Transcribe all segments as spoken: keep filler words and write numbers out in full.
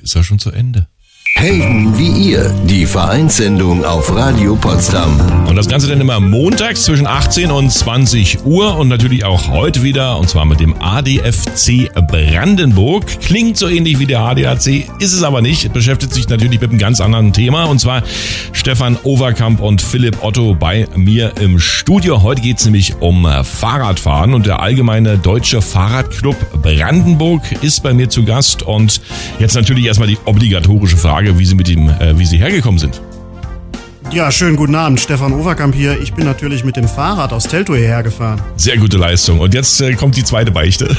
ist er schon zu Ende. Helden wie ihr, die Vereinssendung auf Radio Potsdam. Und das Ganze dann immer montags zwischen achtzehn und zwanzig Uhr und natürlich auch heute wieder, und zwar mit dem A D F C Brandenburg. Klingt so ähnlich wie der A D A C, ist es aber nicht. Beschäftigt sich natürlich mit einem ganz anderen Thema, und zwar Stefan Overkamp und Philipp Otto bei mir im Studio. Heute geht es nämlich um Fahrradfahren, und der Allgemeine Deutsche Fahrradclub Brandenburg ist bei mir zu Gast. Und jetzt natürlich erstmal die obligatorische Frage, wie Sie mit ihm, äh, wie Sie hergekommen sind. Ja, schönen guten Abend, Stefan Overkamp hier. Ich bin natürlich mit dem Fahrrad aus Teltow hierher gefahren. Sehr gute Leistung. Und jetzt äh, kommt die zweite Beichte.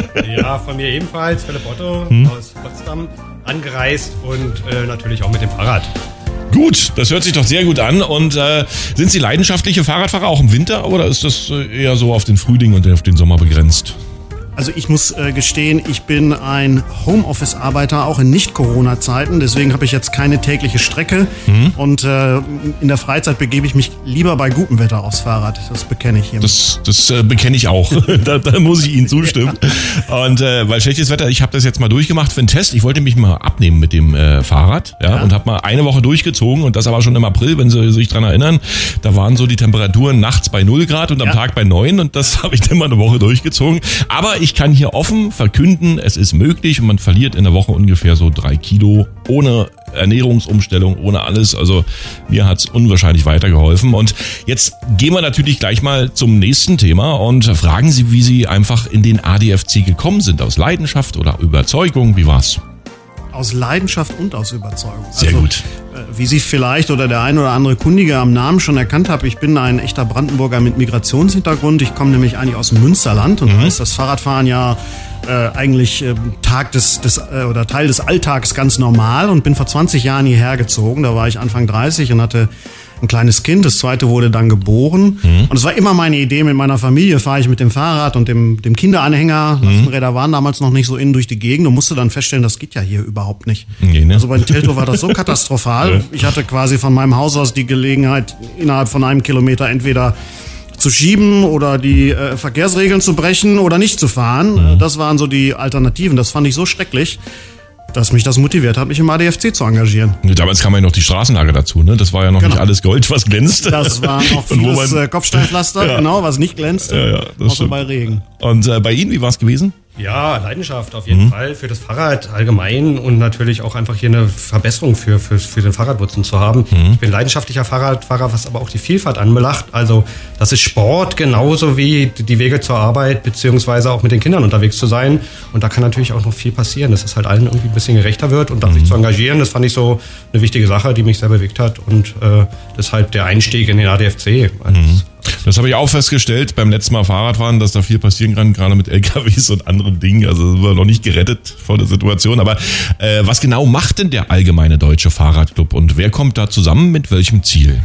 Ja, von mir ebenfalls, Philipp Otto hm? aus Potsdam, angereist und äh, natürlich auch mit dem Fahrrad. Gut, das hört sich doch sehr gut an. Und äh, sind Sie leidenschaftliche Fahrradfahrer auch im Winter, oder ist das äh, eher so auf den Frühling und auf den Sommer begrenzt? Also ich muss äh, gestehen, ich bin ein Homeoffice-Arbeiter, auch in Nicht-Corona-Zeiten. Deswegen habe ich jetzt keine tägliche Strecke. Mhm. Und äh, in der Freizeit begebe ich mich lieber bei gutem Wetter aufs Fahrrad. Das bekenne ich hier. Das, das äh, bekenne ich auch. da, da muss ich Ihnen zustimmen. Ja. Und äh, weil schlechtes Wetter, ich habe das jetzt mal durchgemacht für einen Test. Ich wollte mich mal abnehmen mit dem äh, Fahrrad. Ja, ja. Und habe mal eine Woche durchgezogen. Und das aber schon im April, wenn Sie sich dran erinnern. Da waren so die Temperaturen nachts bei null Grad und am ja. Tag bei neun. Und das habe ich dann mal eine Woche durchgezogen. Aber ich Ich kann hier offen verkünden, es ist möglich, und man verliert in der Woche ungefähr so drei Kilo ohne Ernährungsumstellung, ohne alles. Also mir hat's unwahrscheinlich weitergeholfen. Und jetzt gehen wir natürlich gleich mal zum nächsten Thema und fragen Sie, wie Sie einfach in den A D F C gekommen sind. Aus Leidenschaft oder Überzeugung? Wie war's? Aus Leidenschaft und aus Überzeugung. Sehr also, gut. Wie Sie vielleicht oder der ein oder andere Kundige am Namen schon erkannt haben, ich bin ein echter Brandenburger mit Migrationshintergrund. Ich komme nämlich eigentlich aus dem Münsterland, und mhm. da ist das Fahrradfahren ja äh, eigentlich äh, Tag des, des äh, oder Teil des Alltags ganz normal, und bin vor zwanzig Jahren hierher gezogen. Da war ich Anfang dreißig und hatte ein kleines Kind, das zweite wurde dann geboren. Mhm. Und es war immer meine Idee, mit meiner Familie fahre ich mit dem Fahrrad und dem, dem Kinderanhänger. Mhm. Lastenräder waren damals noch nicht so innen durch die Gegend, und musste dann feststellen, das geht ja hier überhaupt nicht. Nee, ne? Also bei Teltow war das so katastrophal. Ja. Ich hatte quasi von meinem Haus aus die Gelegenheit, innerhalb von einem Kilometer entweder zu schieben oder die äh, Verkehrsregeln zu brechen oder nicht zu fahren. Mhm. Das waren so die Alternativen. Das fand ich so schrecklich, dass mich das motiviert hat, mich im A D F C zu engagieren. Damals kam ja noch die Straßenlage dazu, ne? Das war ja noch genau. nicht alles Gold, was glänzt. Das war noch vieles man, Kopfsteinpflaster, ja. genau, was nicht glänzte, ja, ja, das außer stimmt. bei Regen. Und äh, bei Ihnen, wie war es gewesen? Ja, Leidenschaft auf jeden mhm. Fall für das Fahrrad allgemein, und natürlich auch einfach hier eine Verbesserung für, für, für den Fahrradnutzen zu haben. Mhm. Ich bin leidenschaftlicher Fahrradfahrer, was aber auch die Vielfalt anbelangt. Also das ist Sport genauso wie die Wege zur Arbeit, beziehungsweise auch mit den Kindern unterwegs zu sein. Und da kann natürlich auch noch viel passieren, dass es halt allen irgendwie ein bisschen gerechter wird, und da mhm. sich zu engagieren, das fand ich so eine wichtige Sache, die mich sehr bewegt hat, und äh, deshalb der Einstieg in den A D F C. Mhm. Das habe ich auch festgestellt beim letzten Mal Fahrradfahren, dass da viel passieren kann, gerade mit L K Ws und anderen Dingen. Also sind wir noch nicht gerettet vor der Situation. Aber äh, was genau macht denn der Allgemeine Deutsche Fahrradclub, und wer kommt da zusammen mit welchem Ziel?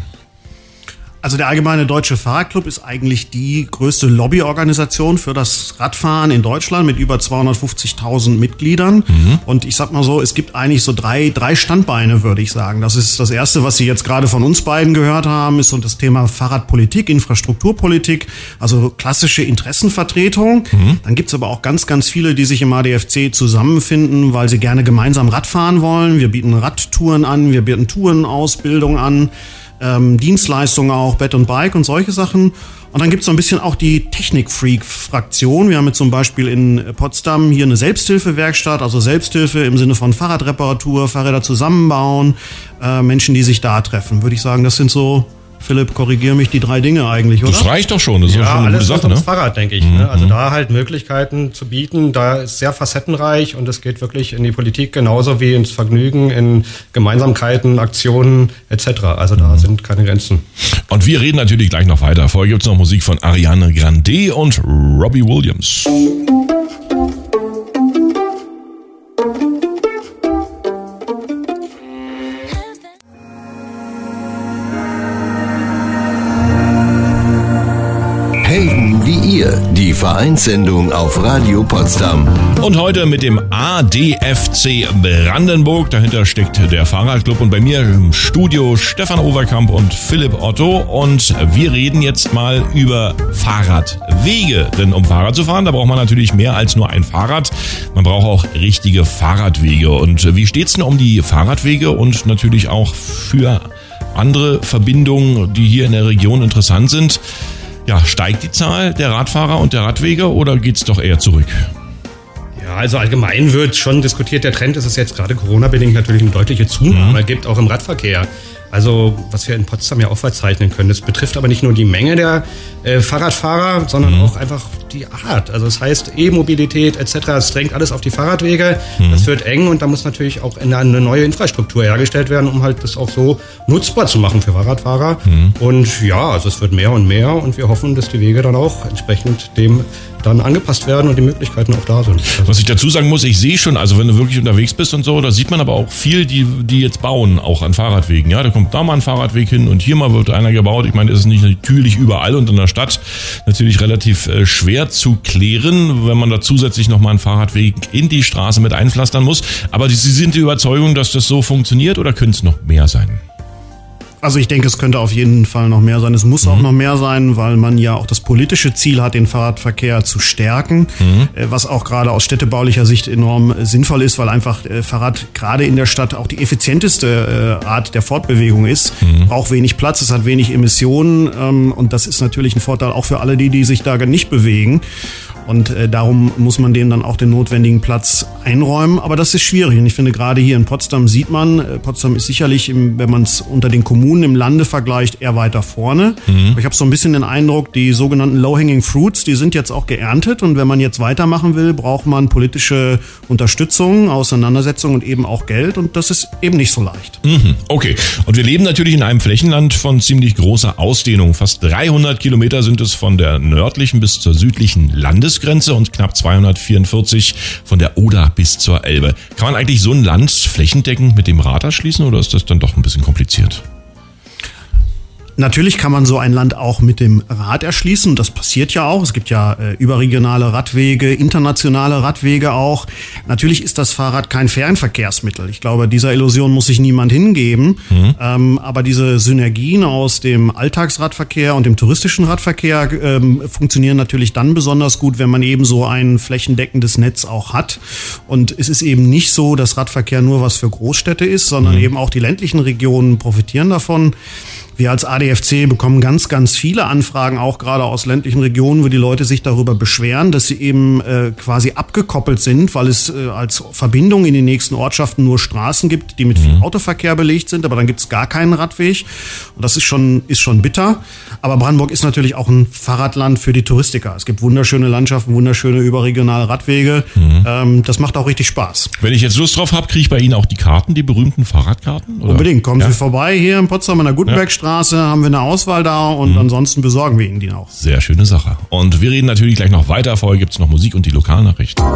Also der Allgemeine Deutsche Fahrradclub ist eigentlich die größte Lobbyorganisation für das Radfahren in Deutschland mit über zweihundertfünfzigtausend Mitgliedern. Mhm. Und ich sag mal so, es gibt eigentlich so drei, drei Standbeine, würde ich sagen. Das ist das erste, was Sie jetzt gerade von uns beiden gehört haben, ist so das Thema Fahrradpolitik, Infrastrukturpolitik, also klassische Interessenvertretung. Mhm. Dann gibt's aber auch ganz, ganz viele, die sich im A D F C zusammenfinden, weil sie gerne gemeinsam Rad fahren wollen. Wir bieten Radtouren an, wir bieten Tourenausbildung an. Ähm, Dienstleistungen auch, Bed und Bike und solche Sachen. Und dann gibt's so ein bisschen auch die Technik-Freak-Fraktion. Wir haben jetzt zum Beispiel in Potsdam hier eine Selbsthilfewerkstatt, also Selbsthilfe im Sinne von Fahrradreparatur, Fahrräder zusammenbauen, äh, Menschen, die sich da treffen. Würde ich sagen, das sind so, Philipp, korrigiere mich, die drei Dinge eigentlich, oder? Das reicht doch schon, das ist ja, doch schon eine alles gute Sache, ne? Das Fahrrad, denke ich. Mhm. Ne? Also da halt Möglichkeiten zu bieten, da ist sehr facettenreich, und es geht wirklich in die Politik genauso wie ins Vergnügen, in Gemeinsamkeiten, Aktionen et cetera. Also da mhm. sind keine Grenzen. Und wir reden natürlich gleich noch weiter. Vorher gibt's noch Musik von Ariana Grande und Robbie Williams. Helden wie ihr, die Vereine Vereinssendung auf Radio Potsdam. Und heute mit dem A D F C Brandenburg. Dahinter steckt der Fahrradclub und bei mir im Studio Stefan Overkamp und Philipp Otto. Und wir reden jetzt mal über Fahrradwege. Denn um Fahrrad zu fahren, da braucht man natürlich mehr als nur ein Fahrrad. Man braucht auch richtige Fahrradwege. Und wie steht's denn um die Fahrradwege und natürlich auch für andere Verbindungen, die hier in der Region interessant sind? Ja, steigt die Zahl der Radfahrer und der Radwege oder geht's doch eher zurück? Ja, also allgemein wird schon diskutiert, der Trend ist es jetzt gerade Corona-bedingt natürlich eine deutliche Zunahme mhm. gibt, auch im Radverkehr. Also was wir in Potsdam ja auch verzeichnen können. Das betrifft aber nicht nur die Menge der äh, Fahrradfahrer, sondern mhm. auch einfach die Art. Also das heißt E-Mobilität et cetera. Es drängt alles auf die Fahrradwege. Mhm. Das wird eng und da muss natürlich auch eine, eine neue Infrastruktur hergestellt werden, um halt das auch so nutzbar zu machen für Fahrradfahrer. Mhm. Und ja, also es wird mehr und mehr und wir hoffen, dass die Wege dann auch entsprechend dem dann angepasst werden und die Möglichkeiten auch da sind. Also was ich dazu sagen muss, ich sehe schon, also wenn du wirklich unterwegs bist und so, da sieht man aber auch viel, die, die jetzt bauen, auch an Fahrradwegen. Ja, da kommt da mal ein Fahrradweg hin und hier mal wird einer gebaut. Ich meine, es ist nicht natürlich überall und in der Stadt natürlich relativ äh, schwer zu klären, wenn man da zusätzlich nochmal einen Fahrradweg in die Straße mit einpflastern muss. Aber Sie sind die Überzeugung, dass das so funktioniert oder könnte es noch mehr sein? Also ich denke, es könnte auf jeden Fall noch mehr sein. Es muss mhm. auch noch mehr sein, weil man ja auch das politische Ziel hat, den Fahrradverkehr zu stärken, mhm. was auch gerade aus städtebaulicher Sicht enorm sinnvoll ist, weil einfach Fahrrad gerade in der Stadt auch die effizienteste Art der Fortbewegung ist. Mhm. Braucht wenig Platz, es hat wenig Emissionen und das ist natürlich ein Vorteil auch für alle die, die sich da nicht bewegen. Und äh, darum muss man denen dann auch den notwendigen Platz einräumen. Aber das ist schwierig. Und ich finde, gerade hier in Potsdam sieht man, äh, Potsdam ist sicherlich, im, wenn man es unter den Kommunen im Lande vergleicht, eher weiter vorne. Mhm. Aber ich habe so ein bisschen den Eindruck, die sogenannten Low-Hanging Fruits, die sind jetzt auch geerntet. Und wenn man jetzt weitermachen will, braucht man politische Unterstützung, Auseinandersetzung und eben auch Geld. Und das ist eben nicht so leicht. Mhm. Okay. Und wir leben natürlich in einem Flächenland von ziemlich großer Ausdehnung. Fast dreihundert Kilometer sind es von der nördlichen bis zur südlichen Landesgrenze. Grenze und knapp zweihundertvierundvierzig von der Oder bis zur Elbe. Kann man eigentlich so ein Land flächendeckend mit dem Rad erschließen oder ist das dann doch ein bisschen kompliziert? Natürlich kann man so ein Land auch mit dem Rad erschließen. Das passiert ja auch. Es gibt ja äh, überregionale Radwege, internationale Radwege auch. Natürlich ist das Fahrrad kein Fernverkehrsmittel. Ich glaube, dieser Illusion muss sich niemand hingeben. Mhm. Ähm, aber diese Synergien aus dem Alltagsradverkehr und dem touristischen Radverkehr ähm, funktionieren natürlich dann besonders gut, wenn man eben so ein flächendeckendes Netz auch hat. Und es ist eben nicht so, dass Radverkehr nur was für Großstädte ist, sondern mhm. eben auch die ländlichen Regionen profitieren davon. Wir als A D F C bekommen ganz, ganz viele Anfragen, auch gerade aus ländlichen Regionen, wo die Leute sich darüber beschweren, dass sie eben äh, quasi abgekoppelt sind, weil es äh, als Verbindung in die nächsten Ortschaften nur Straßen gibt, die mit viel Autoverkehr belegt sind, aber dann gibt es gar keinen Radweg. Und das ist schon, ist schon bitter. Aber Brandenburg ist natürlich auch ein Fahrradland für die Touristiker. Es gibt wunderschöne Landschaften, wunderschöne überregionale Radwege. Mhm. Ähm, das macht auch richtig Spaß. Wenn ich jetzt Lust drauf habe, kriege ich bei Ihnen auch die Karten, die berühmten Fahrradkarten? Oder? Unbedingt. Kommen ja? Sie vorbei hier in Potsdam an der Gutenbergstraße. Straße haben wir eine Auswahl da und mhm. ansonsten besorgen wir Ihnen die auch. Sehr schöne Sache. Und wir reden natürlich gleich noch weiter. Vorher gibt es noch Musik und die Lokalnachrichten.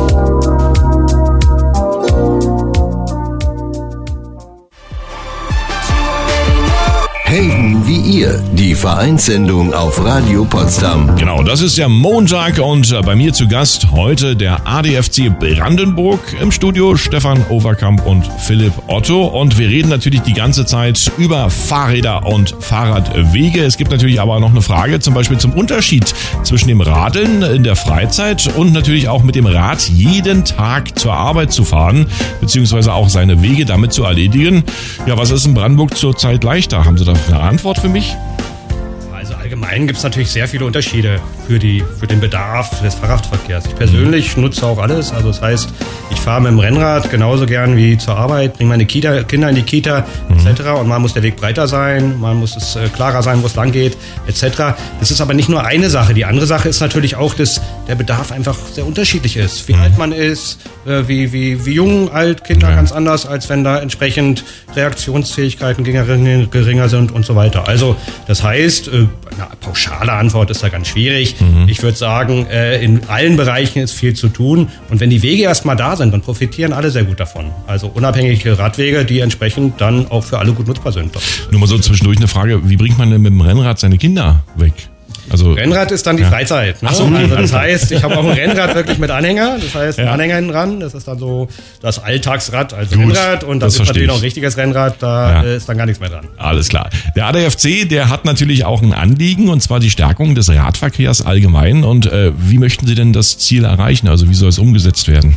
Helden wie ihr, die Vereinssendung auf Radio Potsdam. Genau, das ist der Montag und bei mir zu Gast heute der A D F C Brandenburg im Studio, Stefan Overkamp und Philipp Otto. Und wir reden natürlich die ganze Zeit über Fahrräder und Fahrradwege. Es gibt natürlich aber noch eine Frage, zum Beispiel zum Unterschied zwischen dem Radeln in der Freizeit und natürlich auch mit dem Rad jeden Tag zur Arbeit zu fahren, beziehungsweise auch seine Wege damit zu erledigen. Ja, was ist in Brandenburg zurzeit leichter? Haben Sie da eine Antwort für mich? Also allgemein gibt es natürlich sehr viele Unterschiede für, die, für den Bedarf des Fahrradverkehrs. Ich persönlich mhm. nutze auch alles. Also das heißt, ich fahre mit dem Rennrad genauso gern wie zur Arbeit, bringe meine Kita, Kinder in die Kita mhm. et cetera. Und mal muss der Weg breiter sein, mal muss es äh, klarer sein, wo es lang geht et cetera. Das ist aber nicht nur eine Sache. Die andere Sache ist natürlich auch, dass der Bedarf einfach sehr unterschiedlich ist. Wie mhm. alt man ist, äh, wie, wie, wie jung, alt, Kinder ja. ganz anders, als wenn da entsprechend Reaktionsfähigkeiten geringer, geringer sind und so weiter. Also das heißt, äh, eine pauschale Antwort ist da ganz schwierig. Mhm. Ich würde sagen, äh, in allen Bereichen ist viel zu tun. Und wenn die Wege erstmal da sind, dann profitieren alle sehr gut davon. Also unabhängige Radwege, die entsprechend dann auch für alle gut nutzbar sind. Nur mal so zwischendurch eine Frage, wie bringt man denn mit dem Rennrad seine Kinder weg? Also Rennrad ist dann die ja. Freizeit. Ne? Ach so. Also das heißt, ich habe auch ein Rennrad wirklich mit Anhänger. Das heißt, ein Ja. Anhänger hinten dran. Das ist dann so das Alltagsrad als Gut, Rennrad. Und das das ist verstehe natürlich ich. noch ein richtiges Rennrad. Da Ja. äh, ist dann gar nichts mehr dran. Alles klar. Der A D F C, der hat natürlich auch ein Anliegen, und zwar die Stärkung des Radverkehrs allgemein. Und äh, wie möchten Sie denn das Ziel erreichen? Also wie soll es umgesetzt werden?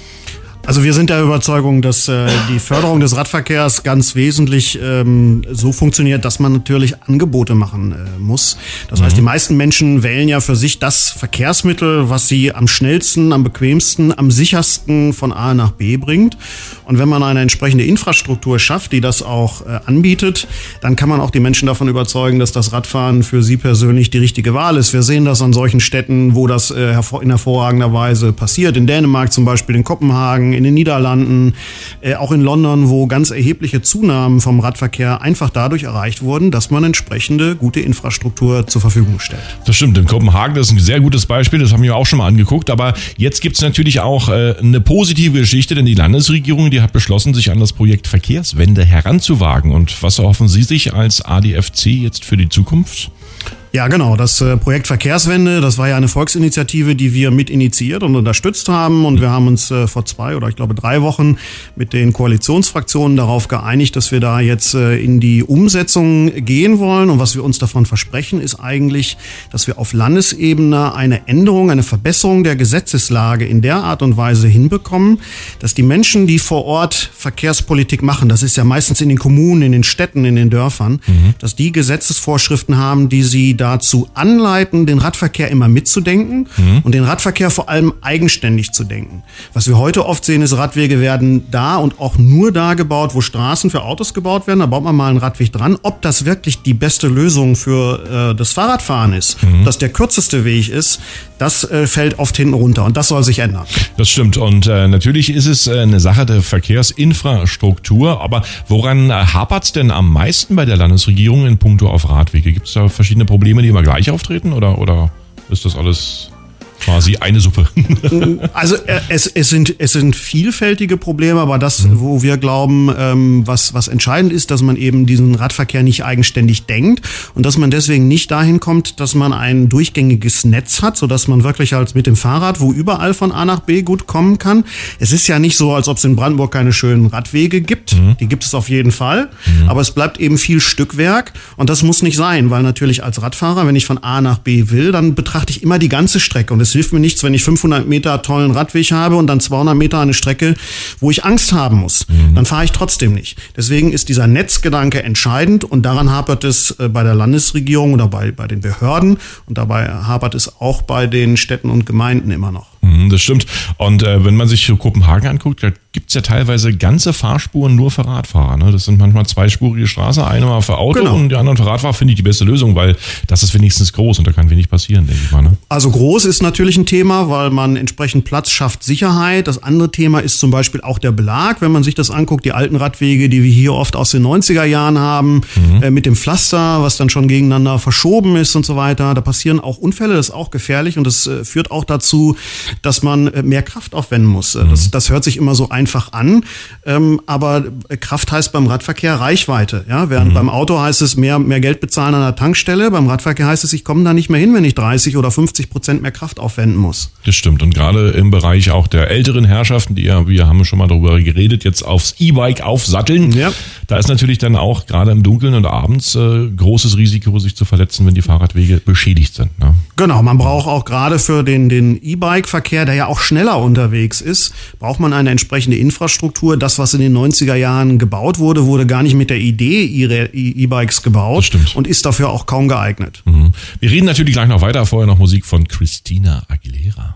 Also wir sind der Überzeugung, dass äh, die Förderung des Radverkehrs ganz wesentlich ähm, so funktioniert, dass man natürlich Angebote machen äh, muss. Das mhm. heißt, die meisten Menschen wählen ja für sich das Verkehrsmittel, was sie am schnellsten, am bequemsten, am sichersten von A nach B bringt. Und wenn man eine entsprechende Infrastruktur schafft, die das auch äh, anbietet, dann kann man auch die Menschen davon überzeugen, dass das Radfahren für sie persönlich die richtige Wahl ist. Wir sehen das an solchen Städten, wo das äh, in hervorragender Weise passiert. In Dänemark zum Beispiel, in Kopenhagen, in den Niederlanden, äh, auch in London, wo ganz erhebliche Zunahmen vom Radverkehr einfach dadurch erreicht wurden, dass man entsprechende gute Infrastruktur zur Verfügung stellt. Das stimmt, in Kopenhagen, das ist ein sehr gutes Beispiel, das haben wir auch schon mal angeguckt, aber jetzt gibt es natürlich auch äh, eine positive Geschichte, denn die Landesregierung, die hat beschlossen, sich an das Projekt Verkehrswende heranzuwagen. Und was erhoffen Sie sich als A D F C jetzt für die Zukunft? Ja, genau. Das äh, Projekt Verkehrswende, das war ja eine Volksinitiative, die wir mit initiiert und unterstützt haben. Und wir haben uns äh, vor zwei oder ich glaube drei Wochen mit den Koalitionsfraktionen darauf geeinigt, dass wir da jetzt äh, in die Umsetzung gehen wollen. Und was wir uns davon versprechen, ist eigentlich, dass wir auf Landesebene eine Änderung, eine Verbesserung der Gesetzeslage in der Art und Weise hinbekommen, dass die Menschen, die vor Ort Verkehrspolitik machen, das ist ja meistens in den Kommunen, in den Städten, in den Dörfern, mhm. dass die Gesetzesvorschriften haben, die sie dazu anleiten, den Radverkehr immer mitzudenken mhm. und den Radverkehr vor allem eigenständig zu denken. Was wir heute oft sehen, ist, Radwege werden da und auch nur da gebaut, wo Straßen für Autos gebaut werden. Da baut man mal einen Radweg dran. Ob das wirklich die beste Lösung für äh, das Fahrradfahren ist, mhm. dass der kürzeste Weg ist, das äh, fällt oft hinten runter und das soll sich ändern. Das stimmt und äh, natürlich ist es äh, eine Sache der Verkehrsinfrastruktur, aber woran äh, hapert es denn am meisten bei der Landesregierung in puncto auf Radwege? Gibt es da verschiedene Probleme, die immer gleich auftreten oder, oder ist das alles quasi eine Suppe? Also äh, es, es, sind, es sind vielfältige Probleme, aber das, mhm. wo wir glauben, ähm, was, was entscheidend ist, dass man eben diesen Radverkehr nicht eigenständig denkt und dass man deswegen nicht dahin kommt, dass man ein durchgängiges Netz hat, sodass man wirklich halt mit dem Fahrrad, wo überall von A nach B gut kommen kann. Es ist ja nicht so, als ob es in Brandenburg keine schönen Radwege gibt. Mhm. Die gibt es auf jeden Fall. Mhm. Aber es bleibt eben viel Stückwerk und das muss nicht sein, weil natürlich als Radfahrer, wenn ich von A nach B will, dann betrachte ich immer die ganze Strecke und es hilft mir nichts, wenn ich fünfhundert Meter tollen Radweg habe und dann zweihundert Meter eine Strecke, wo ich Angst haben muss. Mhm. Dann fahre ich trotzdem nicht. Deswegen ist dieser Netzgedanke entscheidend und daran hapert es bei der Landesregierung oder bei, bei den Behörden und dabei hapert es auch bei den Städten und Gemeinden immer noch. Das stimmt. Und äh, wenn man sich Kopenhagen anguckt, da gibt's ja teilweise ganze Fahrspuren nur für Radfahrer. Ne? Das sind manchmal zweispurige Straßen, eine mal für Auto genau. und die anderen für Radfahrer, finde ich die beste Lösung, weil das ist wenigstens groß und da kann wenig passieren, denke ich mal. Ne? Also groß ist natürlich ein Thema, weil man entsprechend Platz schafft, Sicherheit. Das andere Thema ist zum Beispiel auch der Belag. Wenn man sich das anguckt, die alten Radwege, die wir hier oft aus den neunziger Jahren haben, mhm. äh, mit dem Pflaster, was dann schon gegeneinander verschoben ist und so weiter, da passieren auch Unfälle, das ist auch gefährlich und das äh, führt auch dazu, dass man mehr Kraft aufwenden muss. Das, das hört sich immer so einfach an, ähm, aber Kraft heißt beim Radverkehr Reichweite. Ja? Während mhm. beim Auto heißt es mehr, mehr Geld bezahlen an der Tankstelle, beim Radverkehr heißt es, ich komme da nicht mehr hin, wenn ich dreißig oder fünfzig Prozent mehr Kraft aufwenden muss. Das stimmt und gerade im Bereich auch der älteren Herrschaften, die ja, wir haben schon mal darüber geredet, jetzt aufs E-Bike aufsatteln, ja. da ist natürlich dann auch gerade im Dunkeln und abends äh, großes Risiko, sich zu verletzen, wenn die Fahrradwege beschädigt sind. Ne? Genau, man braucht auch gerade für den, den E-Bike-Verkehr, der ja auch schneller unterwegs ist, braucht man eine entsprechende Infrastruktur. Das, was in den neunziger Jahren gebaut wurde, wurde gar nicht mit der Idee ihre E-Bikes gebaut und ist dafür auch kaum geeignet. Mhm. Wir reden natürlich gleich noch weiter, vorher noch Musik von Christina Aguilera.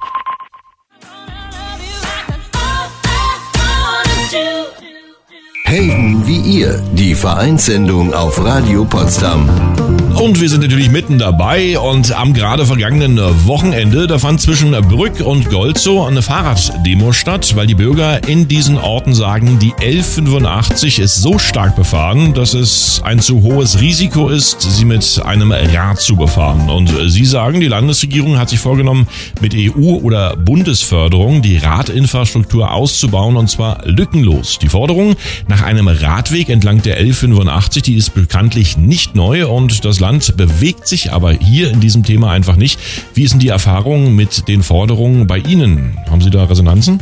Helden wie ihr, die Vereinssendung auf Radio Potsdam. Und wir sind natürlich mitten dabei und am gerade vergangenen Wochenende, da fand zwischen Brück und Golzow eine Fahrraddemo statt, weil die Bürger in diesen Orten sagen, die elf fünfundachtzig ist so stark befahren, dass es ein zu hohes Risiko ist, sie mit einem Rad zu befahren. Und sie sagen, die Landesregierung hat sich vorgenommen, mit E U- oder Bundesförderung die Radinfrastruktur auszubauen und zwar lückenlos. Die Forderung nach einem Radweg entlang der L fünfundachtzig. Die ist bekanntlich nicht neu und das Land bewegt sich aber hier in diesem Thema einfach nicht. Wie ist denn die Erfahrung mit den Forderungen bei Ihnen? Haben Sie da Resonanzen?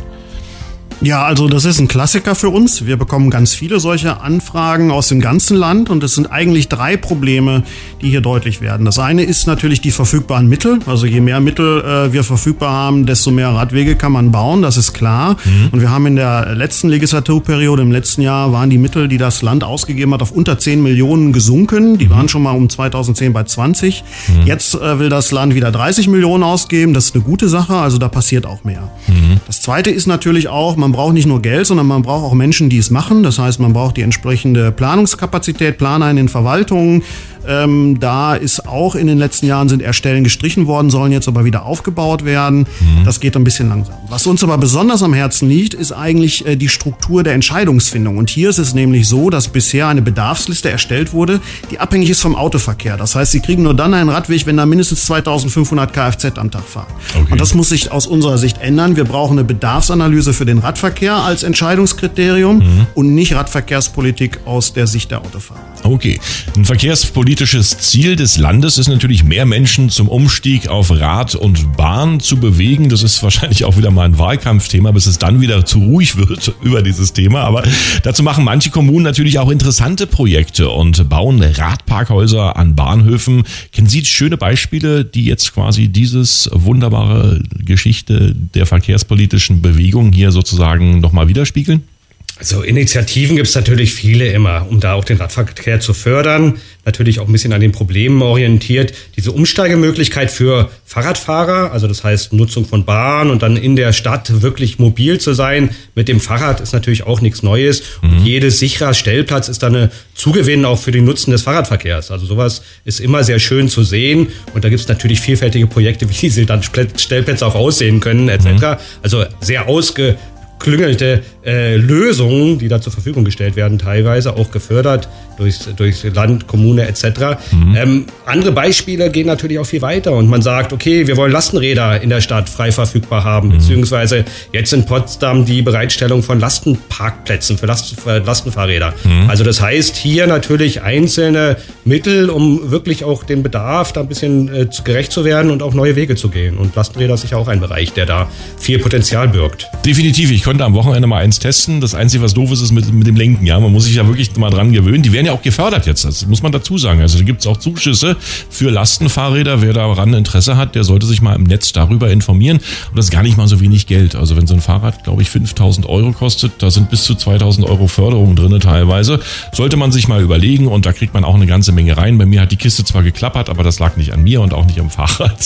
Ja, also das ist ein Klassiker für uns. Wir bekommen ganz viele solche Anfragen aus dem ganzen Land und es sind eigentlich drei Probleme, die hier deutlich werden. Das eine ist natürlich die verfügbaren Mittel. Also je mehr Mittel äh, wir verfügbar haben, desto mehr Radwege kann man bauen, das ist klar. Mhm. Und wir haben in der letzten Legislaturperiode, im letzten Jahr, waren die Mittel, die das Land ausgegeben hat, auf unter zehn Millionen gesunken. Die mhm. waren schon mal um zweitausendzehn bei zwanzig. Mhm. Jetzt äh, will das Land wieder dreißig Millionen ausgeben. Das ist eine gute Sache, also da passiert auch mehr. Mhm. Das zweite ist natürlich auch, man braucht nicht nur Geld, sondern man braucht auch Menschen, die es machen. Das heißt, man braucht die entsprechende Planungskapazität, Planer in den Verwaltungen. Ähm, da ist auch in den letzten Jahren sind eher Stellen gestrichen worden, sollen jetzt aber wieder aufgebaut werden. Mhm. Das geht ein bisschen langsam. Was uns aber besonders am Herzen liegt, ist eigentlich äh, die Struktur der Entscheidungsfindung. Und hier ist es nämlich so, dass bisher eine Bedarfsliste erstellt wurde, die abhängig ist vom Autoverkehr. Das heißt, Sie kriegen nur dann einen Radweg, wenn da mindestens zweitausendfünfhundert Kfz am Tag fahren. Okay. Und das muss sich aus unserer Sicht ändern. Wir brauchen eine Bedarfsanalyse für den Radverkehr als Entscheidungskriterium mhm. und nicht Radverkehrspolitik aus der Sicht der Autofahrer. Okay, ein verkehrspolitisches Ziel des Landes ist natürlich, mehr Menschen zum Umstieg auf Rad und Bahn zu bewegen. Das ist wahrscheinlich auch wieder mal ein Wahlkampfthema, bis es dann wieder zu ruhig wird über dieses Thema. Aber dazu machen manche Kommunen natürlich auch interessante Projekte und bauen Radparkhäuser an Bahnhöfen. Kennen Sie schöne Beispiele, die jetzt quasi dieses wunderbare Geschichte der verkehrspolitischen Bewegung hier sozusagen nochmal widerspiegeln? Also Initiativen gibt es natürlich viele immer, um da auch den Radverkehr zu fördern. Natürlich auch ein bisschen an den Problemen orientiert. Diese Umsteigemöglichkeit für Fahrradfahrer, also das heißt Nutzung von Bahn und dann in der Stadt wirklich mobil zu sein mit dem Fahrrad, ist natürlich auch nichts Neues. Mhm. Und jedes sicherer Stellplatz ist dann eine Zugewinn auch für den Nutzen des Fahrradverkehrs. Also sowas ist immer sehr schön zu sehen. Und da gibt es natürlich vielfältige Projekte, wie diese dann Stellplätze auch aussehen können, et cetera. Mhm. Also sehr ausge klüngelte äh, Lösungen, die da zur Verfügung gestellt werden, teilweise auch gefördert durch, durch Land, Kommune et cetera. Mhm. Ähm, andere Beispiele gehen natürlich auch viel weiter und man sagt, okay, wir wollen Lastenräder in der Stadt frei verfügbar haben, mhm. beziehungsweise jetzt in Potsdam die Bereitstellung von Lastenparkplätzen für, Last, für Lastenfahrräder. Mhm. Also das heißt, hier natürlich einzelne Mittel, um wirklich auch den Bedarf da ein bisschen äh, gerecht zu werden und auch neue Wege zu gehen. Und Lastenräder ist sicher auch ein Bereich, der da viel Potenzial birgt. Definitiv. Ich konnte am Wochenende mal eins testen. Das Einzige, was doof ist, ist mit, mit dem Lenken. Ja, man muss sich ja wirklich mal dran gewöhnen. Die werden ja auch gefördert jetzt. Das muss man dazu sagen. Also da gibt es auch Zuschüsse für Lastenfahrräder. Wer daran Interesse hat, der sollte sich mal im Netz darüber informieren. Und das ist gar nicht mal so wenig Geld. Also wenn so ein Fahrrad, glaube ich, fünftausend Euro kostet, da sind bis zu zweitausend Euro Förderung drin teilweise. Sollte man sich mal überlegen und da kriegt man auch eine ganze Menge rein. Bei mir hat die Kiste zwar geklappert, aber das lag nicht an mir und auch nicht am Fahrrad.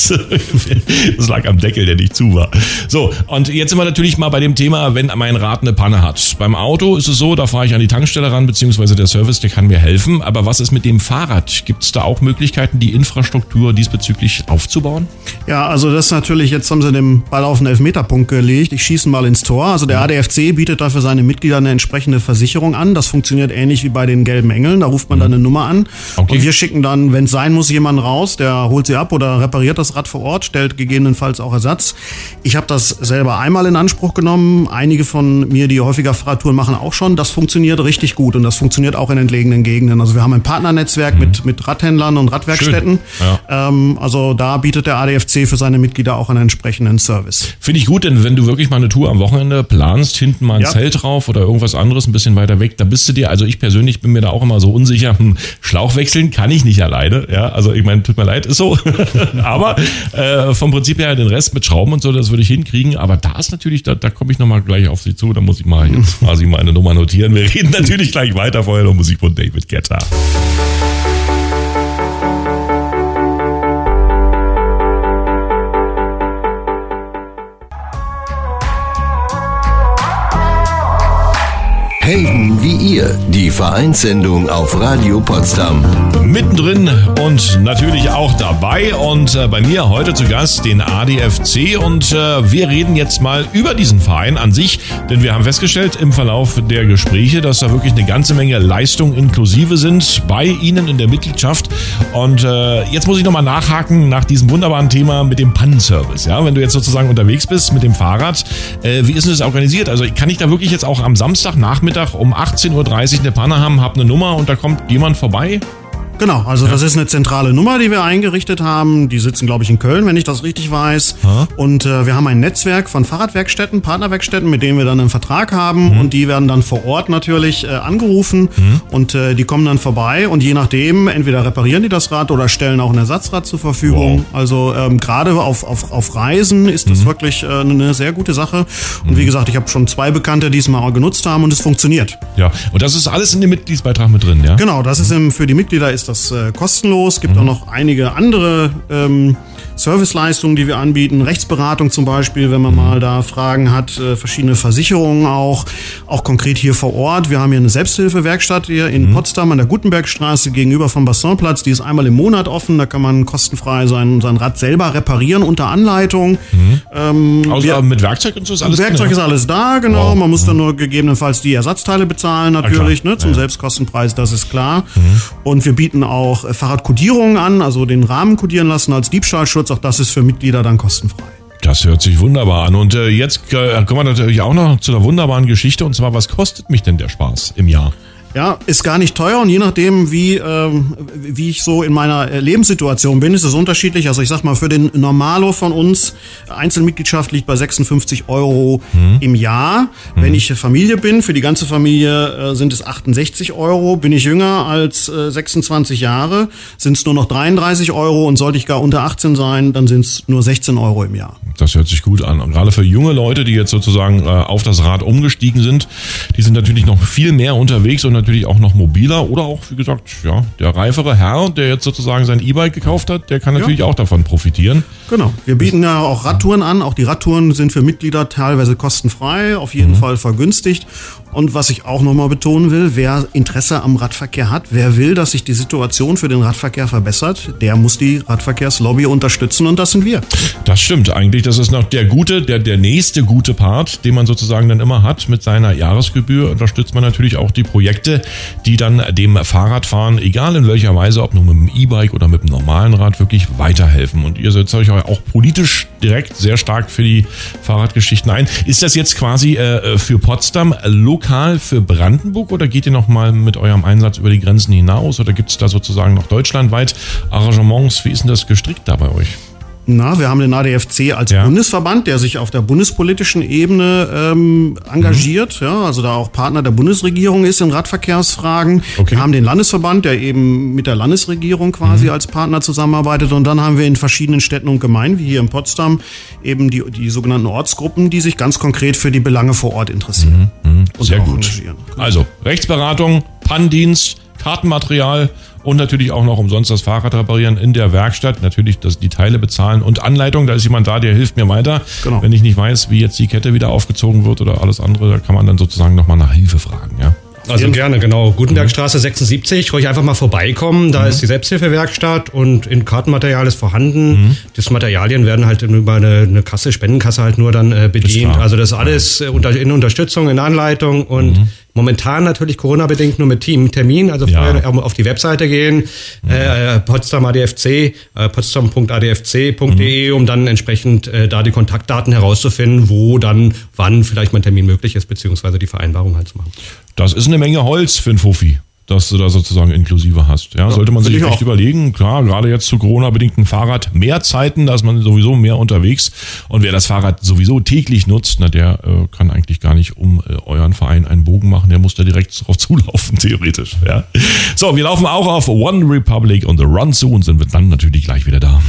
Das lag am Deckel, der nicht zu war. So, und jetzt sind wir natürlich mal bei dem Thema, wenn mein Rad eine Panne hat. Beim Auto ist es so, da fahre ich an die Tankstelle ran, beziehungsweise der Service, der kann mir helfen. Aber was ist mit dem Fahrrad? Gibt es da auch Möglichkeiten, die Infrastruktur diesbezüglich aufzubauen? Ja, also das ist natürlich, jetzt haben sie den Ball auf den Elfmeterpunkt gelegt. Ich schieße mal ins Tor. Also der A D F C bietet da für seine Mitglieder eine entsprechende Versicherung an. Das funktioniert ähnlich wie bei den gelben Engeln. Da ruft man dann eine Nummer an. Okay. Und wir schicken dann, wenn es sein muss, jemanden raus, der holt sie ab oder repariert das Rad vor Ort, stellt gegebenenfalls auch Ersatz. Ich habe das selber einmal in Anspruch genommen. Einige von mir, die häufiger Fahrradtouren machen, auch schon. Das funktioniert richtig gut und das funktioniert auch in entlegenen Gegenden. Also wir haben ein Partnernetzwerk mhm. mit, mit Radhändlern und Radwerkstätten. Ja. Ähm, also da bietet der A D F C für seine Mitglieder auch einen entsprechenden Service. Finde ich gut, denn wenn du wirklich mal eine Tour am Wochenende planst, hinten mal ein ja. Zelt drauf oder irgendwas anderes ein bisschen weiter weg, da bist du dir, also ich persönlich bin mir da auch immer so unsicher, hm, Schlauch wechseln kann ich nicht alleine. Ja, also ich meine, tut mir leid, ist so. Aber äh, vom Prinzip her den Rest mit Schrauben und so, das würde ich hinkriegen. Aber da ist natürlich, da, da komme ich nochmal gleich auf Sie zu, da muss ich mal jetzt quasi meine Nummer notieren. Wir reden natürlich gleich weiter, vorher noch Musik von David Guetta. Helden wie ihr, die Vereinssendung auf Radio Potsdam. Mittendrin und natürlich auch dabei und äh, bei mir heute zu Gast den A D F C und äh, wir reden jetzt mal über diesen Verein an sich, denn wir haben festgestellt im Verlauf der Gespräche, dass da wirklich eine ganze Menge Leistungen inklusive sind bei Ihnen in der Mitgliedschaft und äh, jetzt muss ich nochmal nachhaken nach diesem wunderbaren Thema mit dem Pannenservice. Ja, wenn du jetzt sozusagen unterwegs bist mit dem Fahrrad, äh, wie ist denn das organisiert? Also kann ich da wirklich jetzt auch am Samstagnachmittag Freitag um achtzehn Uhr dreißig eine Panne haben, hab eine Nummer und da kommt jemand vorbei? Genau, also ja. das ist eine zentrale Nummer, die wir eingerichtet haben. Die sitzen, glaube ich, in Köln, wenn ich das richtig weiß. Ha? Und äh, wir haben ein Netzwerk von Fahrradwerkstätten, Partnerwerkstätten, mit denen wir dann einen Vertrag haben. Mhm. Und die werden dann vor Ort natürlich äh, angerufen. Mhm. Und äh, die kommen dann vorbei. Und je nachdem, entweder reparieren die das Rad oder stellen auch ein Ersatzrad zur Verfügung. Wow. Also ähm, gerade auf, auf, auf Reisen ist das mhm. wirklich äh, eine sehr gute Sache. Und mhm. wie gesagt, ich habe schon zwei Bekannte, die es mal genutzt haben und es funktioniert. Ja, und das ist alles in dem Mitgliedsbeitrag mit drin, ja? Genau, das ist im, für die Mitglieder ist das äh, kostenlos. Gibt mhm. auch noch einige andere ähm, Serviceleistungen, die wir anbieten. Rechtsberatung zum Beispiel, wenn man mhm. mal da Fragen hat. Äh, verschiedene Versicherungen auch. Auch konkret hier vor Ort. Wir haben hier eine Selbsthilfewerkstatt hier in mhm. Potsdam an der Gutenbergstraße gegenüber vom Bassinplatz. Die ist einmal im Monat offen. Da kann man kostenfrei sein, sein Rad selber reparieren unter Anleitung. Mhm. Ähm, also wir, mit Werkzeug und so ist alles Werkzeug drin, ist alles da, genau. Wow. Man muss mhm. dann nur gegebenenfalls die Ersatzteile bezahlen natürlich, ne, zum ja. Selbstkostenpreis, das ist klar. Mhm. Und wir bieten auch Fahrradkodierungen an, also den Rahmen kodieren lassen als Diebstahlschutz. Auch das ist für Mitglieder dann kostenfrei. Das hört sich wunderbar an. Und äh, jetzt äh, kommen wir natürlich auch noch zu einer wunderbaren Geschichte. Und zwar, was kostet mich denn der Spaß im Jahr? Ja, ist gar nicht teuer und je nachdem, wie ähm, wie ich so in meiner Lebenssituation bin, ist es unterschiedlich. Also ich sag mal, für den Normalo von uns, Einzelmitgliedschaft liegt bei sechsundfünfzig Euro mhm. im Jahr. Mhm. Wenn ich Familie bin, für die ganze Familie äh, sind es achtundsechzig Euro. Bin ich jünger als äh, sechsundzwanzig Jahre, sind es nur noch dreiunddreißig Euro und sollte ich gar unter achtzehn sein, dann sind es nur sechzehn Euro im Jahr. Das hört sich gut an. Und gerade für junge Leute, die jetzt sozusagen äh, auf das Rad umgestiegen sind, die sind natürlich noch viel mehr unterwegs und natürlich auch noch mobiler oder auch, wie gesagt, ja, der reifere Herr, der jetzt sozusagen sein E-Bike gekauft hat, der kann natürlich ja. auch davon profitieren. Genau. Wir bieten ja auch Radtouren an. Auch die Radtouren sind für Mitglieder teilweise kostenfrei, auf jeden mhm. Fall vergünstigt. Und was ich auch nochmal betonen will, wer Interesse am Radverkehr hat, wer will, dass sich die Situation für den Radverkehr verbessert, der muss die Radverkehrslobby unterstützen und das sind wir. Das stimmt eigentlich. Das ist noch der gute, der, der nächste gute Part, den man sozusagen dann immer hat mit seiner Jahresgebühr. Unterstützt man natürlich auch die Projekte, die dann dem Fahrradfahren, egal in welcher Weise, ob nur mit dem E-Bike oder mit dem normalen Rad, wirklich weiterhelfen. Und ihr setzt euch auch politisch direkt sehr stark für die Fahrradgeschichten ein. Ist das jetzt quasi äh, für Potsdam lokal für Brandenburg oder geht ihr nochmal mit eurem Einsatz über die Grenzen hinaus oder gibt es da sozusagen noch deutschlandweit Arrangements? Wie ist denn das gestrickt da bei euch? Na, wir haben den A D F C als ja. Bundesverband, der sich auf der bundespolitischen Ebene ähm, engagiert, mhm. ja, also da auch Partner der Bundesregierung ist in Radverkehrsfragen. Okay. Wir haben den Landesverband, der eben mit der Landesregierung quasi mhm. als Partner zusammenarbeitet und dann haben wir in verschiedenen Städten und Gemeinden, wie hier in Potsdam, eben die, die sogenannten Ortsgruppen, die sich ganz konkret für die Belange vor Ort interessieren. Mhm. Mhm. Sehr gut. Also Rechtsberatung, Pannendienst, Kartenmaterial und natürlich auch noch umsonst das Fahrrad reparieren in der Werkstatt. Natürlich das, die Teile bezahlen und Anleitung. Da ist jemand da, der hilft mir weiter. Genau. Wenn ich nicht weiß, wie jetzt die Kette wieder aufgezogen wird oder alles andere, da kann man dann sozusagen nochmal nach Hilfe fragen. Ja. Also gerne, genau. Gutenbergstraße sechsundsiebzig, ruhig einfach mal vorbeikommen. Da mhm. ist die Selbsthilfewerkstatt und in Kartenmaterial ist vorhanden. Mhm. Das Materialien werden halt über eine, eine Kasse, Spendenkasse halt nur dann äh, bedient. Also das ist alles äh, unter, in Unterstützung, in Anleitung und mhm. momentan natürlich Corona-bedingt nur mit Team, Termin. Also vorher ja. auf die Webseite gehen, mhm. äh, Potsdam A D F C, äh, potsdam punkt a d f c punkt d e, mhm. um dann entsprechend äh, da die Kontaktdaten herauszufinden, wo dann wann vielleicht mein Termin möglich ist, beziehungsweise die Vereinbarung halt zu machen. Das ist eine Menge Holz für einen Fuffi, dass du da sozusagen inklusive hast. Ja, ja sollte man sich echt auch überlegen. Klar, gerade jetzt zu Corona-bedingten Fahrrad mehr Zeiten, da ist man sowieso mehr unterwegs. Und wer das Fahrrad sowieso täglich nutzt, na, der äh, kann eigentlich gar nicht um äh, euren Verein einen Bogen machen. Der muss da direkt drauf zulaufen, theoretisch. Ja. So, wir laufen auch auf One Republic und The Run zu und sind wir dann natürlich gleich wieder da.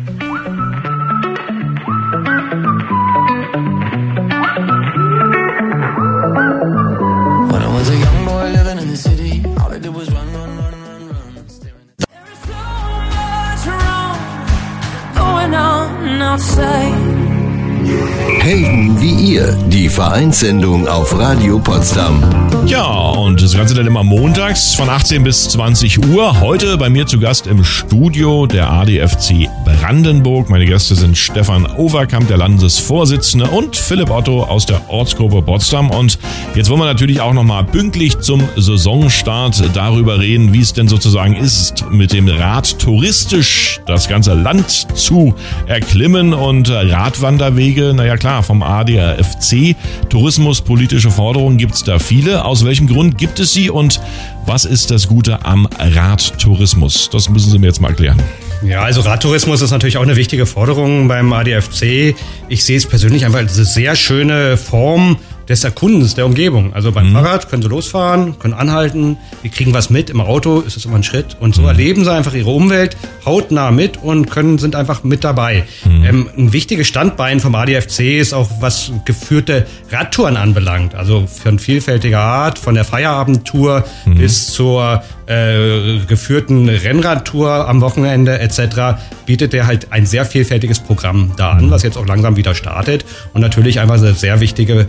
Helden wie ihr, die Vereinssendung auf Radio Potsdam. Ja, und das Ganze dann immer montags von achtzehn bis zwanzig Uhr. Heute bei mir zu Gast im Studio der A D F C Brandenburg. Meine Gäste sind Stefan Overkamp, der Landesvorsitzende, und Philipp Otto aus der Ortsgruppe Potsdam. Und jetzt wollen wir natürlich auch nochmal pünktlich zum Saisonstart darüber reden, wie es denn sozusagen ist, mit dem Rad touristisch das ganze Land zu erklimmen und Radwanderwege, naja klar, vom A D F C. Tourismuspolitische Forderungen gibt es da viele. Aus welchem Grund gibt es sie und was ist das Gute am Radtourismus? Das müssen Sie mir jetzt mal erklären. Ja, also Radtourismus ist natürlich auch eine wichtige Forderung beim A D F C. Ich sehe es persönlich einfach als eine sehr schöne Form des Erkundens der Umgebung. Also beim mhm. Fahrrad können sie losfahren, können anhalten, die kriegen was mit. Im Auto ist es immer ein Schritt. Und so mhm. erleben sie einfach ihre Umwelt hautnah mit und können, sind einfach mit dabei. Mhm. Ähm, ein wichtiges Standbein vom A D F C ist auch, was geführte Radtouren anbelangt. Also von vielfältiger Art, von der Feierabendtour mhm. bis zur äh, geführten Rennradtour am Wochenende et cetera bietet er halt ein sehr vielfältiges Programm da an, was jetzt auch langsam wieder startet und natürlich einfach eine sehr wichtige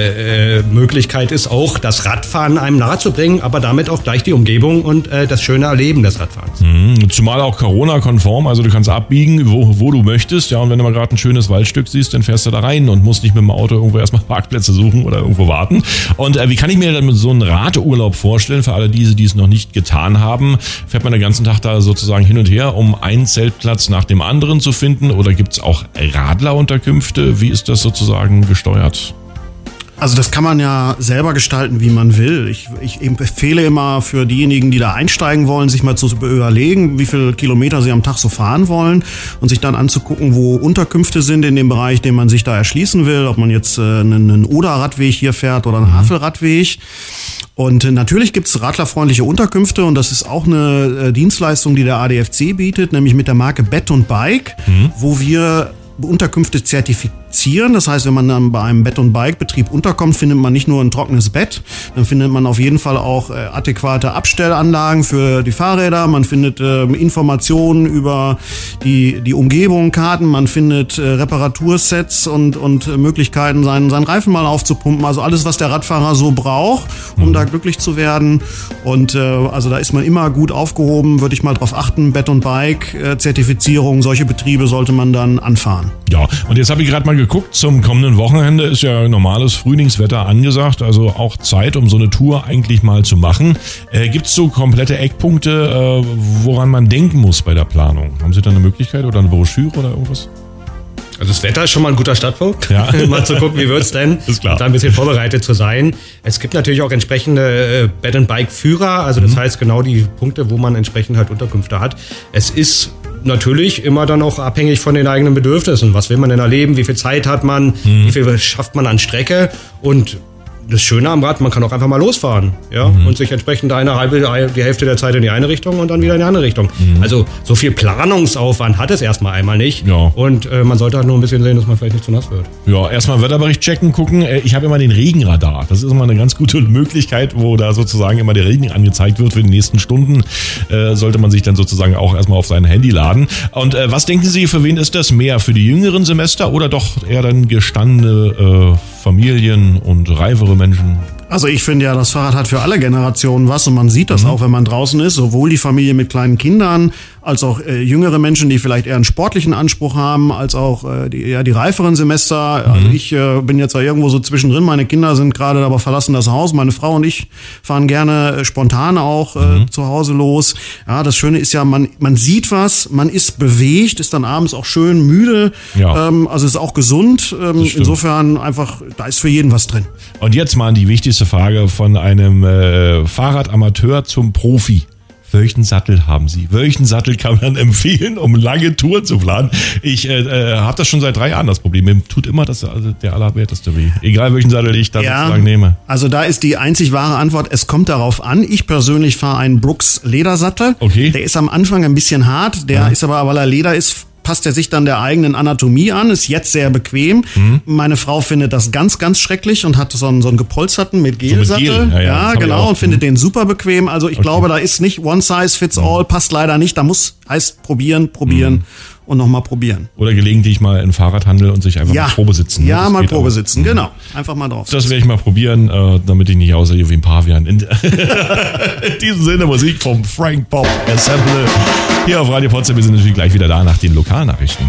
äh, Möglichkeit ist, auch das Radfahren einem nahezubringen, aber damit auch gleich die Umgebung und äh, das schöne Erleben des Radfahrens. Mhm. Zumal auch Corona-konform, also du kannst abbiegen, wo, wo du möchtest, ja, und wenn du mal gerade ein schönes Waldstück siehst, dann fährst du da rein und musst nicht mit dem Auto irgendwo erstmal Parkplätze suchen oder irgendwo warten. Und äh, wie kann ich mir dann so einen Radurlaub vorstellen, für alle diese, die es noch nicht getan haben? Fährt man den ganzen Tag da sozusagen hin und her, um einen Zeltplatz nach dem anderen zu finden, oder gibt es auch Radlerunterkünfte? Wie ist das sozusagen gesteuert? Also das kann man ja selber gestalten, wie man will. Ich, ich empfehle immer für diejenigen, die da einsteigen wollen, sich mal zu überlegen, wie viele Kilometer sie am Tag so fahren wollen und sich dann anzugucken, wo Unterkünfte sind in dem Bereich, den man sich da erschließen will. Ob man jetzt äh, einen, einen Oder-Radweg hier fährt oder einen Havelradweg. Und äh, natürlich gibt's radlerfreundliche Unterkünfte und das ist auch eine äh, Dienstleistung, die der A D F C bietet, nämlich mit der Marke Bed und Bike, mhm. wo wir Unterkünfte zertifizieren. Das heißt, wenn man dann bei einem Bed- und Bike-Betrieb unterkommt, findet man nicht nur ein trockenes Bett, dann findet man auf jeden Fall auch äh, adäquate Abstellanlagen für die Fahrräder, man findet äh, Informationen über die die Umgebung, Karten, man findet äh, Reparatursets und und äh, Möglichkeiten, seinen seinen Reifen mal aufzupumpen. Also alles, was der Radfahrer so braucht, um mhm. da glücklich zu werden. Und äh, also da ist man immer gut aufgehoben, würde ich mal drauf achten. Bed- und Bike-Zertifizierung, solche Betriebe sollte man dann anfahren. Ja, und jetzt habe ich gerade mal geguckt, zum kommenden Wochenende ist ja normales Frühlingswetter angesagt, also auch Zeit, um so eine Tour eigentlich mal zu machen. Äh, Gibt es so komplette Eckpunkte, äh, woran man denken muss bei der Planung? Haben Sie da eine Möglichkeit oder eine Broschüre oder irgendwas? Also das Wetter ist schon mal ein guter Startpunkt, ja. mal zu gucken, wie wird's denn, ist klar. Und da ein bisschen vorbereitet zu sein. Es gibt natürlich auch entsprechende äh, Bed-and-Bike-Führer, also das mhm. heißt genau die Punkte, wo man entsprechend halt Unterkünfte hat. Es ist natürlich immer dann auch abhängig von den eigenen Bedürfnissen. Was will man denn erleben? Wie viel Zeit hat man? Mhm. Wie viel schafft man an Strecke? Und das Schöne am Rad, man kann auch einfach mal losfahren, ja, mhm. und sich entsprechend eine halbe, die Hälfte der Zeit in die eine Richtung und dann wieder in die andere Richtung. Mhm. Also so viel Planungsaufwand hat es erstmal einmal nicht. Ja. Und äh, man sollte halt nur ein bisschen sehen, dass man vielleicht nicht zu nass wird. Ja, erstmal Wetterbericht checken, gucken. Ich habe immer den Regenradar. Das ist immer eine ganz gute Möglichkeit, wo da sozusagen immer der Regen angezeigt wird für die nächsten Stunden. Äh, sollte man sich dann sozusagen auch erstmal auf sein Handy laden. Und äh, was denken Sie, für wen ist das mehr? Für die jüngeren Semester oder doch eher dann gestandene äh, Familien und reifere Menschen? Also ich finde ja, das Fahrrad hat für alle Generationen was und man sieht das mhm. auch, wenn man draußen ist, sowohl die Familie mit kleinen Kindern, als auch äh, jüngere Menschen, die vielleicht eher einen sportlichen Anspruch haben, als auch äh, die, eher die reiferen Semester. Mhm. Also ich äh, bin jetzt da irgendwo so zwischendrin, meine Kinder sind gerade aber verlassen das Haus, meine Frau und ich fahren gerne äh, spontan auch äh, mhm. zu Hause los. Ja, das Schöne ist ja, man man sieht was, man ist bewegt, ist dann abends auch schön müde, ja. ähm, also ist auch gesund. Ähm, insofern einfach, da ist für jeden was drin. Und jetzt mal die wichtigste Frage von einem äh, Fahrradamateur zum Profi. Welchen Sattel haben Sie? Welchen Sattel kann man empfehlen, um lange Touren zu planen? Ich äh, äh, habe das schon seit drei Jahren, das Problem. Mir tut immer das, also der allerwerteste weh. Egal welchen Sattel ich da ja, sozusagen nehme. Also da ist die einzig wahre Antwort, es kommt darauf an. Ich persönlich fahre einen Brooks Ledersattel. Okay. Der ist am Anfang ein bisschen hart, der ja. ist aber, weil er Leder ist, passt er sich dann der eigenen Anatomie an, ist jetzt sehr bequem. Mhm. Meine Frau findet das ganz, ganz schrecklich und hat so einen, so einen gepolsterten mit Gelsattel. So mit Gel. ja, ja, ja genau, und findet mhm. den super bequem. Also ich okay. glaube, da ist nicht one size fits all, passt leider nicht. Da muss, heißt probieren, probieren mhm. und nochmal probieren. Oder gelegentlich mal in Fahrradhandel und sich einfach ja. mal Probe sitzen. Ja, das mal Probe sitzen, genau. Einfach mal drauf. Das werde ich mal probieren, äh, damit ich nicht aussehe wie ein Pavian. In, in diesem Sinne Musik vom Frank Pop Ensemble. Hier auf Radio Potsdam. Wir sind natürlich gleich wieder da nach den Lokalnachrichten.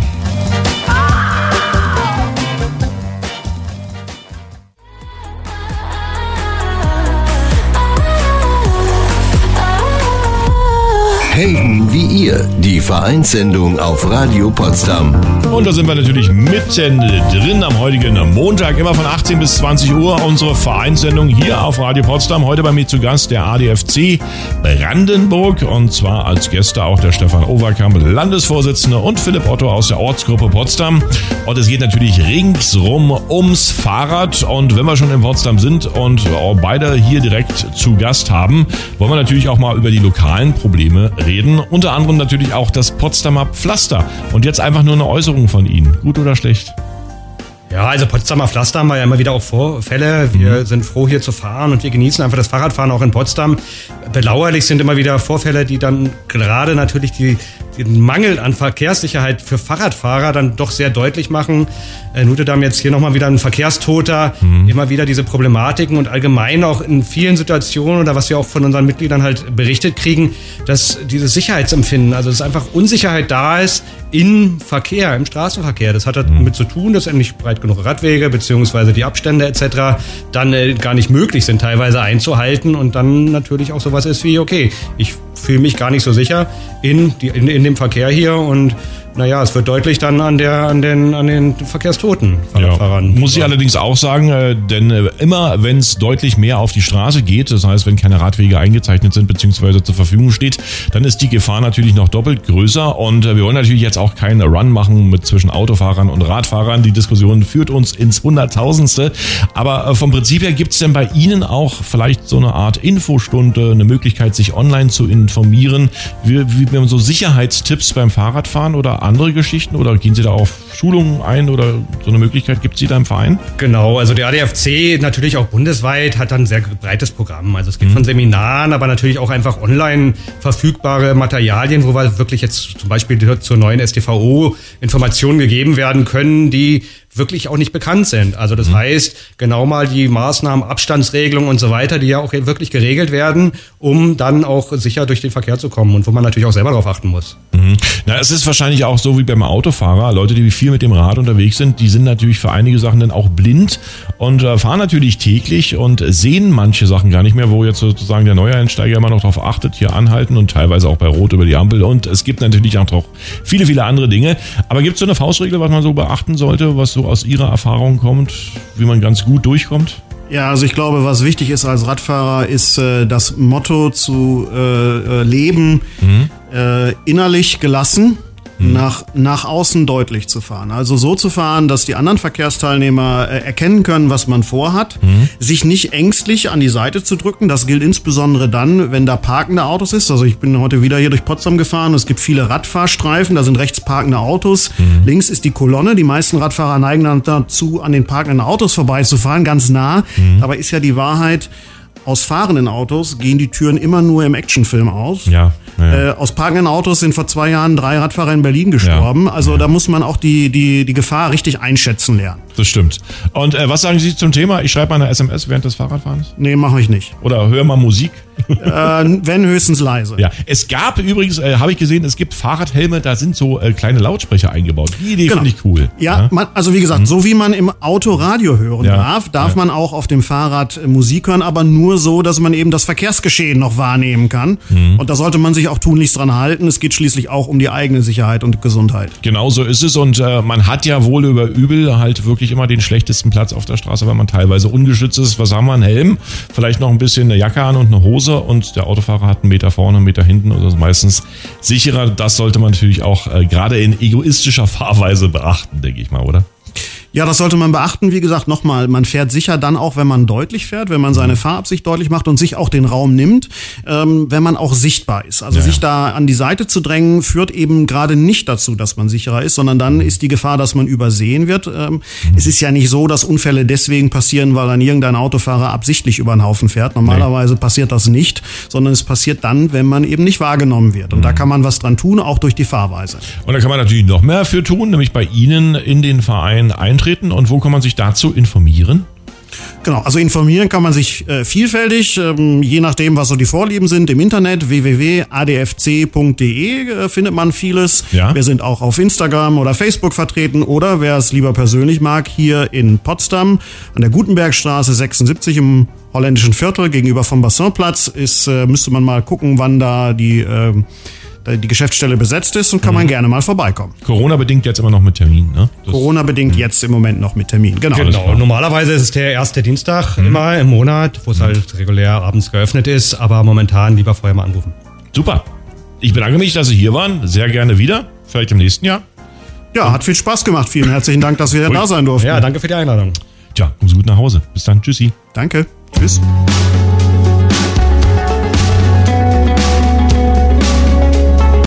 Helden wie ihr. ihr, die Vereinssendung auf Radio Potsdam. Und da sind wir natürlich mitten drin am heutigen Montag, immer von achtzehn bis zwanzig Uhr, unsere Vereinssendung hier auf Radio Potsdam. Heute bei mir zu Gast der A D F C Brandenburg und zwar als Gäste auch der Stefan Overkamp, Landesvorsitzende, und Philipp Otto aus der Ortsgruppe Potsdam. Und es geht natürlich ringsrum ums Fahrrad. Und wenn wir schon in Potsdam sind und beide hier direkt zu Gast haben, wollen wir natürlich auch mal über die lokalen Probleme reden. Unter anderem natürlich auch das Potsdamer Pflaster. Und jetzt einfach nur eine Äußerung von Ihnen. Gut oder schlecht? Ja, also Potsdamer Pflaster haben wir ja immer wieder auch Vorfälle. Wir mhm. sind froh, hier zu fahren und wir genießen einfach das Fahrradfahren auch in Potsdam. Bedauerlich sind immer wieder Vorfälle, die dann gerade natürlich die, den Mangel an Verkehrssicherheit für Fahrradfahrer dann doch sehr deutlich machen. Äh, Nutedam jetzt hier nochmal wieder ein Verkehrstoter, mhm. immer wieder diese Problematiken und allgemein auch in vielen Situationen oder was wir auch von unseren Mitgliedern halt berichtet kriegen, dass dieses Sicherheitsempfinden, also dass einfach Unsicherheit da ist im Verkehr, im Straßenverkehr. Das hat damit mhm. zu tun, dass nicht breit genug Radwege beziehungsweise die Abstände et cetera dann äh, gar nicht möglich sind, teilweise einzuhalten und dann natürlich auch sowas ist wie, okay, ich fühle mich gar nicht so sicher in, die, in, in dem Verkehr hier und naja, es wird deutlich dann an der an den an den Verkehrstoten Fahrradfahrern. Ja, muss ich allerdings auch sagen, äh, denn äh, immer wenn es deutlich mehr auf die Straße geht, das heißt, wenn keine Radwege eingezeichnet sind bzw. zur Verfügung steht, dann ist die Gefahr natürlich noch doppelt größer und äh, wir wollen natürlich jetzt auch keinen Run machen mit zwischen Autofahrern und Radfahrern. Die Diskussion führt uns ins Hunderttausendste. Aber äh, vom Prinzip her gibt es denn bei Ihnen auch vielleicht so eine Art Infostunde, eine Möglichkeit, sich online zu informieren, wie, wie man so Sicherheitstipps beim Fahrradfahren oder andere Geschichten, oder gehen Sie da auf Schulungen ein oder so eine Möglichkeit gibt es da im Verein? Genau, also der A D F C natürlich auch bundesweit hat dann ein sehr breites Programm. Also es geht mhm. von Seminaren, aber natürlich auch einfach online verfügbare Materialien, wo wir wirklich jetzt zum Beispiel zur neuen S T V O Informationen gegeben werden können, die wirklich auch nicht bekannt sind. Also das mhm. heißt, genau mal die Maßnahmen, Abstandsregelungen und so weiter, die ja auch wirklich geregelt werden, um dann auch sicher durch den Verkehr zu kommen und wo man natürlich auch selber darauf achten muss. Mhm. Na, es ist wahrscheinlich auch so wie beim Autofahrer. Leute, die viel mit dem Rad unterwegs sind, die sind natürlich für einige Sachen dann auch blind und äh, fahren natürlich täglich und sehen manche Sachen gar nicht mehr, wo jetzt sozusagen der neue Einsteiger immer noch darauf achtet, hier anhalten und teilweise auch bei Rot über die Ampel. Und es gibt natürlich auch noch viele, viele andere Dinge. Aber gibt es so eine Faustregel, was man so beachten sollte, was so aus Ihrer Erfahrung kommt, wie man ganz gut durchkommt? Ja, also ich glaube, was wichtig ist als Radfahrer, ist äh, das Motto zu äh, leben, mhm. äh, innerlich gelassen, mhm. nach, nach außen deutlich zu fahren. Also so zu fahren, dass die anderen Verkehrsteilnehmer äh, erkennen können, was man vorhat, mhm. sich nicht ängstlich an die Seite zu drücken. Das gilt insbesondere dann, wenn da parkende Autos ist. Also ich bin heute wieder hier durch Potsdam gefahren. Es gibt viele Radfahrstreifen, da sind rechts parkende Autos. Mhm. Links ist die Kolonne. Die meisten Radfahrer neigen dann dazu, an den parkenden Autos vorbeizufahren, ganz nah. Mhm. Dabei ist ja die Wahrheit, aus fahrenden Autos gehen die Türen immer nur im Actionfilm aus. Ja, ja. Äh, aus parkenden Autos sind vor zwei Jahren drei Radfahrer in Berlin gestorben. Ja, also ja. da muss man auch die, die, die Gefahr richtig einschätzen lernen. Das stimmt. Und äh, was sagen Sie zum Thema? Ich schreibe mal eine S M S während des Fahrradfahrens? Nee, mache ich nicht. Oder höre mal Musik? äh, wenn höchstens leise. Ja, es gab übrigens, äh, habe ich gesehen, es gibt Fahrradhelme, da sind so äh, kleine Lautsprecher eingebaut. Die Idee genau. finde ich cool. Ja, ja? Man, also wie gesagt, mhm. so wie man im Auto Radio hören ja. darf, darf ja. man auch auf dem Fahrrad äh, Musik hören, aber nur so, dass man eben das Verkehrsgeschehen noch wahrnehmen kann. Mhm. Und da sollte man sich auch tunlichst dran halten. Es geht schließlich auch um die eigene Sicherheit und Gesundheit. Genau so ist es. Und äh, man hat ja wohl über übel halt wirklich immer den schlechtesten Platz auf der Straße, weil man teilweise ungeschützt ist. Was haben wir? Ein Helm, vielleicht noch ein bisschen eine Jacke an und eine Hose und der Autofahrer hat einen Meter vorne, einen Meter hinten und das ist meistens sicherer. Das sollte man natürlich auch äh, gerade in egoistischer Fahrweise beachten, denke ich mal, oder? Ja, das sollte man beachten. Wie gesagt, nochmal, man fährt sicher dann auch, wenn man deutlich fährt, wenn man seine Fahrabsicht deutlich macht und sich auch den Raum nimmt, ähm, wenn man auch sichtbar ist. Also ja, sich da an die Seite zu drängen, führt eben gerade nicht dazu, dass man sicherer ist, sondern dann ist die Gefahr, dass man übersehen wird. Ähm, mhm. Es ist ja nicht so, dass Unfälle deswegen passieren, weil dann irgendein Autofahrer absichtlich über den Haufen fährt. Normalerweise nee. passiert das nicht, sondern es passiert dann, wenn man eben nicht wahrgenommen wird. Und mhm. da kann man was dran tun, auch durch die Fahrweise. Und da kann man natürlich noch mehr für tun, nämlich bei Ihnen in den Verein eintreten. Und wo kann man sich dazu informieren? Genau, also informieren kann man sich äh, vielfältig, ähm, je nachdem, was so die Vorlieben sind. Im Internet w w w punkt a d f c punkt d e äh, findet man vieles. Ja. Wir sind auch auf Instagram oder Facebook vertreten oder wer es lieber persönlich mag, hier in Potsdam an der Gutenbergstraße sechsundsiebzig im holländischen Viertel gegenüber vom Bassinplatz ist, äh, müsste man mal gucken, wann da die äh, die Geschäftsstelle besetzt ist und kann Mhm. man gerne mal vorbeikommen. Corona-bedingt jetzt immer noch mit Termin, ne? Das- Corona-bedingt jetzt im Moment noch mit Termin. Genau. Genau, normalerweise ist es der erste Dienstag immer im Monat, wo es halt regulär abends geöffnet ist, aber momentan lieber vorher mal anrufen. Super. Ich bedanke mich, dass Sie hier waren. Sehr gerne wieder. Vielleicht im nächsten Jahr. Ja, hat viel Spaß gemacht. Vielen herzlichen Dank, dass wir Ui. da sein durften. Ja, danke für die Einladung. Tja, kommen Sie gut nach Hause. Bis dann. Tschüssi. Danke. Tschüss.